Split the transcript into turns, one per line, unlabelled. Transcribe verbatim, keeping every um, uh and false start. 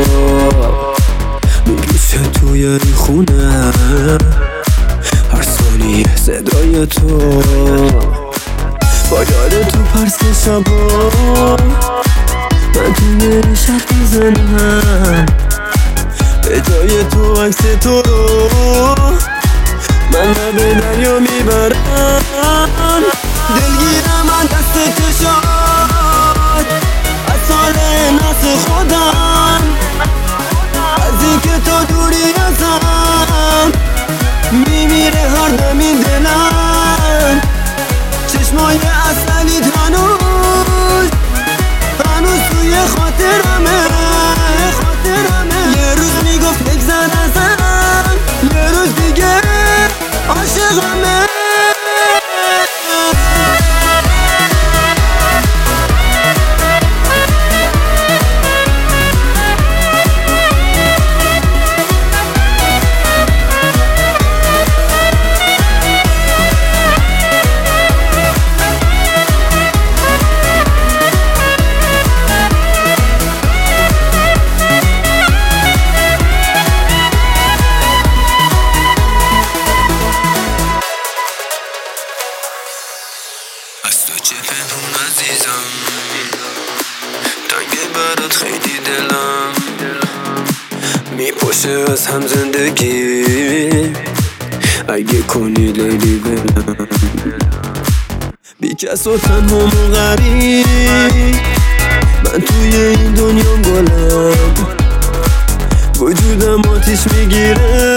میپیچه توی این خونه هر ثانیه صدای تو با یاد تو پرس شبا من توی این شهر میزنم به جای تو عکس تو رو من لب دریا میبرم دلگیرم من دست چشات از سال ناس خودم از این که تو دوری ازم میمیره هر دمی دلم چشمای اصلی هنوز هنوز توی خاطرمه خاطرمه یه روز میگفت بگذر ازم یه روز دیگه عاشقمه از تو چه پنهون عزیزم تنگه برات خیلی دلم میپاشه از هم زندگی اگه کنی لیلی بلم بی کس و تنها و غریب من توی این دنیام گلم وجودم آتیش میگیره